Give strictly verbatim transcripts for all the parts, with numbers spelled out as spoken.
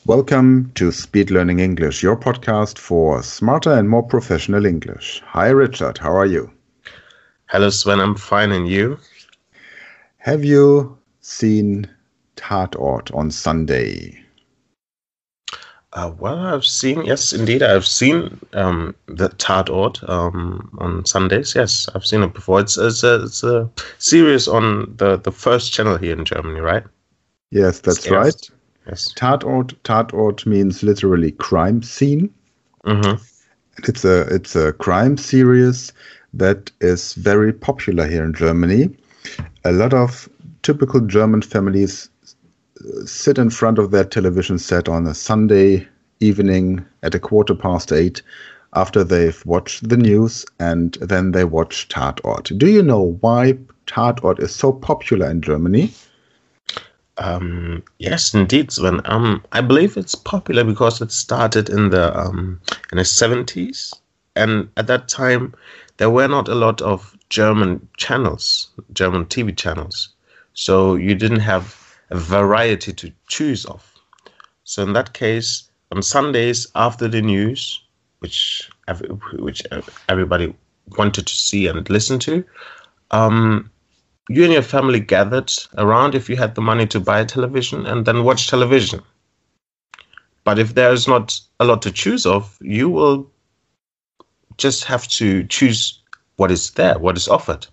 Welcome to Speed Learning English, your podcast for smarter and more professional English. Hi, Richard. How are you? Hello, Sven. I'm fine. And you? Have you seen Tatort on Sunday? Uh, well, I've seen, yes, indeed. I've seen um, the Tatort um, on Sundays. Yes, I've seen it before. It's, it's, a, it's a series on the, the first channel here in Germany, right? Yes, that's It's aired. right. Yes. Tatort, Tatort means literally crime scene. Mm-hmm. It's a it's a crime series that is very popular here in Germany. A lot of typical German families sit in front of their television set on a Sunday evening at a quarter past eight after they've watched the news, and then they watch Tatort. Do you know why Tatort is so popular in Germany? Um, yes, indeed, Sven. Um, I believe it's popular because it started in the um, in the seventies, and at that time there were not a lot of German channels, German T V channels, so you didn't have a variety to choose of. So in that case, on Sundays after the news, which every, which everybody wanted to see and listen to, um, you and your family gathered around if you had the money to buy a television and then watch television. But if there's not a lot to choose of, you will just have to choose what is there, what is offered.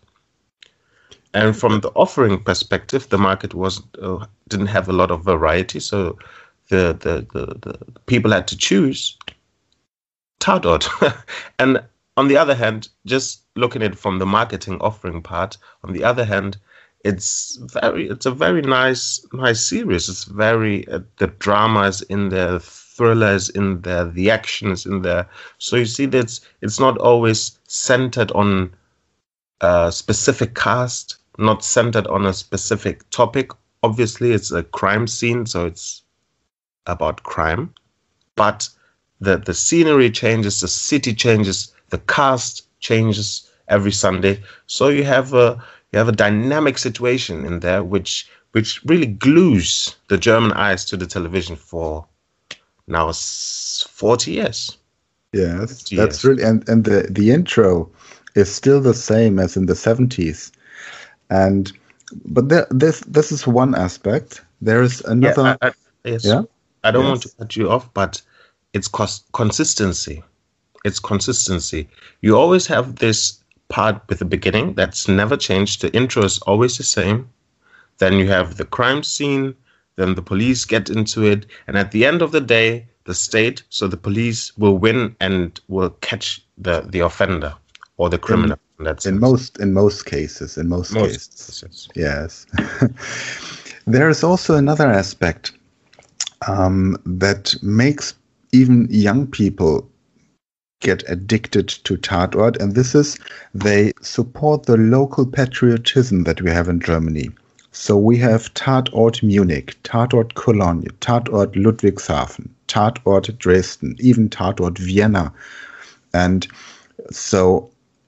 And from the offering perspective, the market was uh, didn't have a lot of variety, so the the the, the people had to choose Tatort. And on the other hand, just looking at it from the marketing offering part, on the other hand, it's very it's a very nice nice series. It's very uh, the drama is in there, the thriller is in there, the action is in there. So you see that it's, it's not always centered on a specific cast, not centered on a specific topic. Obviously, it's a crime scene, so it's about crime. But the, the scenery changes, the city changes, the cast changes every Sunday. So you have a you have a dynamic situation in there, which which really glues the German eyes to the television for now forty years. Yes, fifty that's years. really, and, and the, the intro is still the same as in the seventies. And but there, this this is one aspect. There is another. Yeah, I, I, yes. Yeah? I don't Yes. want to cut you off, but it's cost consistency. It's consistency. You always have this part with the beginning that's never changed. The intro is always the same. Then you have the crime scene. Then the police get into it, and at the end of the day, the state, so the police will win and will catch the the offender or the criminal. In, that in sense. most in most cases, in most, Most cases, cases. yes. There is also another aspect um, that makes even young people get addicted to Tatort, and this is they support the local patriotism that we have in Germany. So we have Tatort Munich, Tatort Cologne, Tatort Ludwigshafen, Tatort Dresden, even Tatort Vienna. And so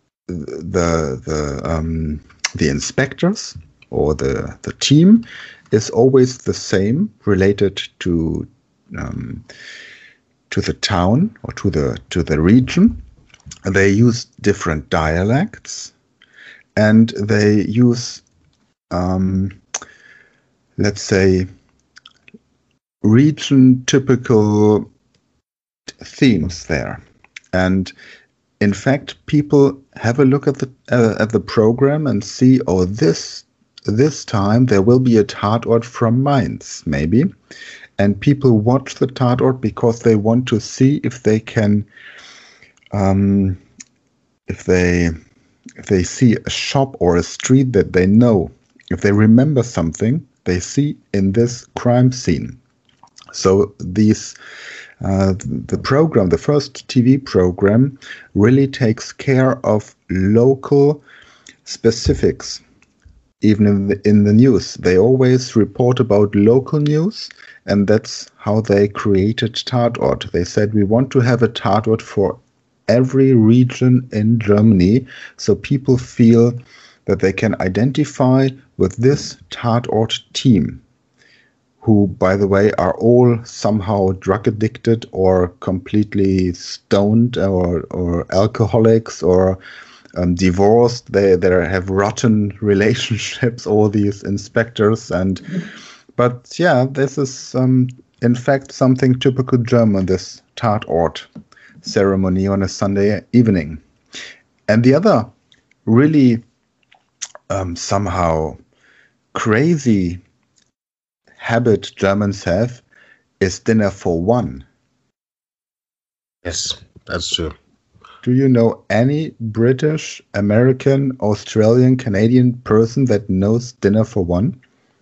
the the um, the inspectors or the the team is always the same, related to um, to the town or to the to the region. They use different dialects, and they use um, let's say region typical themes there. And in fact, people have a look at the uh, at the program and see, oh, this this time there will be a Tatort from Mainz, maybe. And people watch the Tatort because they want to see if they can, um, if they if they see a shop or a street that they know, if they remember something they see in this crime scene. So these. Uh, the program, the first T V program, really takes care of local specifics. Even in the, in the news, they always report about local news, and that's how they created Tatort. They said, we want to have a Tatort for every region in Germany, so people feel that they can identify with this Tatort team, who, by the way, are all somehow drug addicted or completely stoned or, or alcoholics or um, divorced. They, they have rotten relationships, all these inspectors. And But yeah, this is um, in fact something typical German, this Tatort ceremony on a Sunday evening. And the other really um, somehow crazy habit Germans have is dinner for one. Yes, that's true. Do you know any British, American, Australian, Canadian person that knows dinner for one?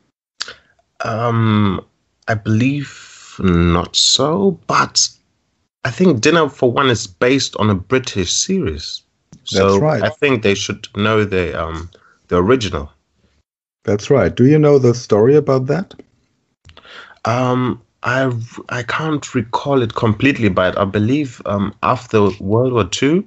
Um, I believe not so, but I think Dinner for One is based on a British series. So That's right. I think they should know the um the original. That's right. Do you know the story about that? Um, I I can't recall it completely, but I believe um after World War Two,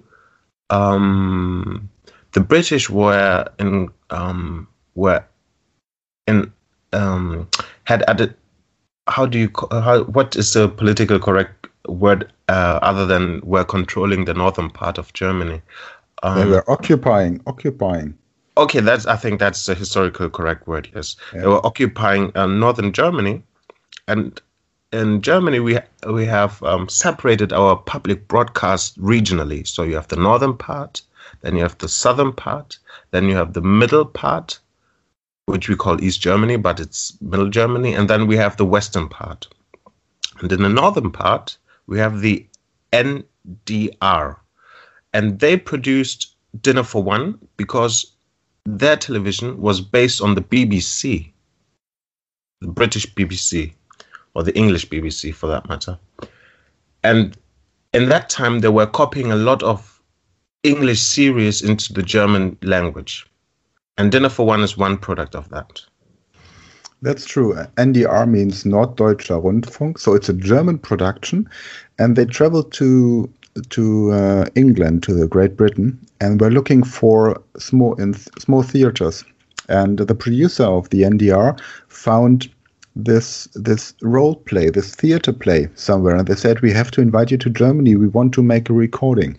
um the British were in um were in um had added. How do you how what is the political correct word uh, other than were controlling the northern part of Germany? Um, they were occupying, occupying. Okay, that's I think that's the historical correct word. Yes, yeah. They were occupying uh, northern Germany, and in Germany we we have um, separated our public broadcast regionally. So you have the northern part, then you have the southern part, then you have the middle part, which we call East Germany, but it's Middle Germany, and then we have the western part. And in the northern part, we have the N D R, and they produced Dinner for One because their television was based on the B B C, the British B B C, or the English B B C for that matter. And in that time, they were copying a lot of English series into the German language. And Dinner for One is one product of that. That's true. N D R means Norddeutscher Rundfunk, so it's a German production, and they traveled to to uh, England, to the Great Britain, and were looking for small in th- small theaters. And the producer of the N D R found this this role play, this theater play somewhere, and they said, "We have to invite you to Germany. We want to make a recording."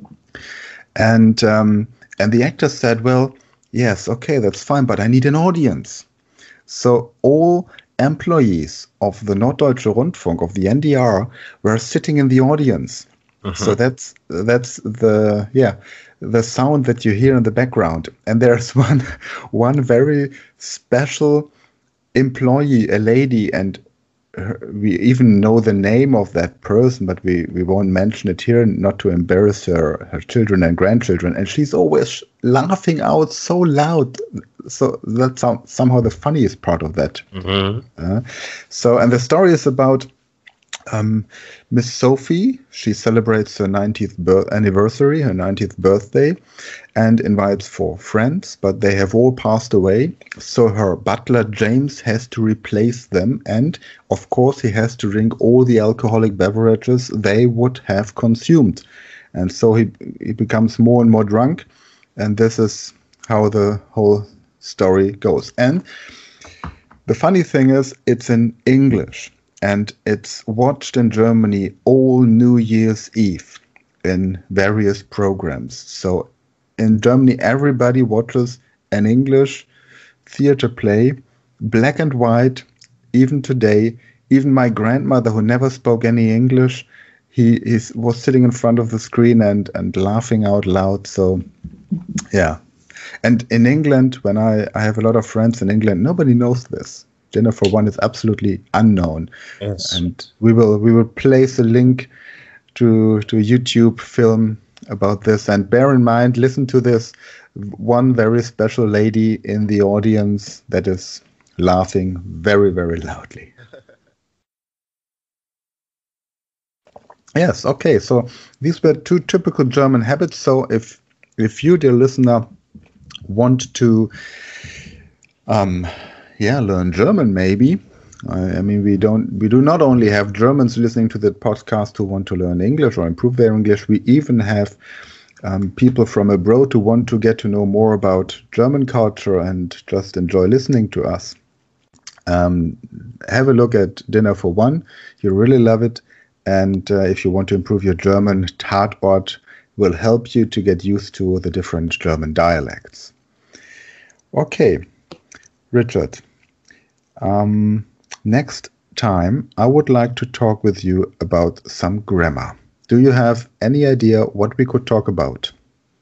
And um, and the actor said, "Well, yes, okay, that's fine, but I need an audience." So all employees of the Norddeutscher Rundfunk, of the N D R, were sitting in the audience. Mm-hmm. So that's that's the yeah the sound that you hear in the background. And there's one one very special employee, a lady, and her, we even know the name of that person, but we, we won't mention it here, not to embarrass her her children and grandchildren. And she's always laughing out so loud. So that's somehow the funniest part of that. Mm-hmm. Uh, so, and the story is about um, Miss Sophie. She celebrates her ninetieth birth anniversary, her ninetieth birthday, and invites four friends, but they have all passed away. So her butler, James, has to replace them. And, of course, he has to drink all the alcoholic beverages they would have consumed. And so he, he becomes more and more drunk. And this is how the whole story goes. And the funny thing is, it's in English, and it's watched in Germany all New Year's Eve in various programs. So in Germany, everybody watches an English theater play, black and white, even today. Even my grandmother, who never spoke any English, he is, was sitting in front of the screen and, and laughing out loud. So, yeah. And in England, when I, I have a lot of friends in England, nobody knows this. Dinner for One is absolutely unknown. Yes. And we will we will place a link to to a YouTube film about this. And bear in mind, listen to this one very special lady in the audience that is laughing very, very loudly. Yes, okay. So these were two typical German habits. So if if you, dear listener, want to um yeah learn German, maybe I, I mean we don't we do not only have Germans listening to the podcast who want to learn English or improve their English. We even have um, people from abroad who want to get to know more about German culture and just enjoy listening to us. Um, have a look at Dinner for One. You'll really love it. And uh, if you want to improve your German, Tatort will help you to get used to the different German dialects. Okay, Richard. Um, next time, I would like to talk with you about some grammar. Do you have any idea what we could talk about?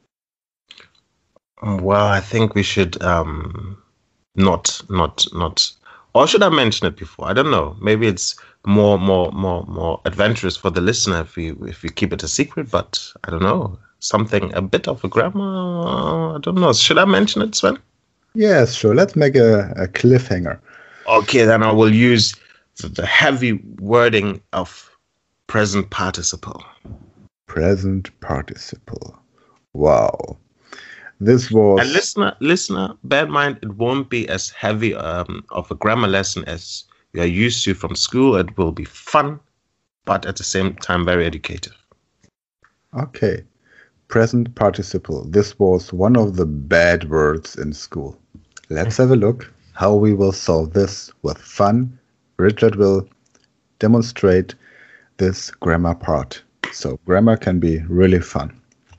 Well, I think we should um, not, not, not. Or should I mention it before? I don't know. Maybe it's more, more, more, more adventurous for the listener if we if we keep it a secret. But I don't know. Something a bit of a grammar. I don't know. Should I mention it, Sven? Yes, sure. Let's make a, a cliffhanger. Okay, then I will use the heavy wording of present participle. Present participle. Wow. This was... And listener, listener, bear in mind, it won't be as heavy um, of a grammar lesson as you are used to from school. It will be fun, but at the same time, very educative. Okay. Present participle. This was one of the bad words in school. Let's have a look how we will solve this with fun. Richard will demonstrate this grammar part. So grammar can be really fun.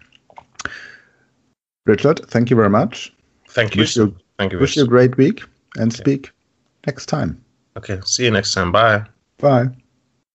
Richard, thank you very much. Thank you. Wish you, thank you. Wish you a great week and okay. Speak next time. Okay. See you next time. Bye. Bye.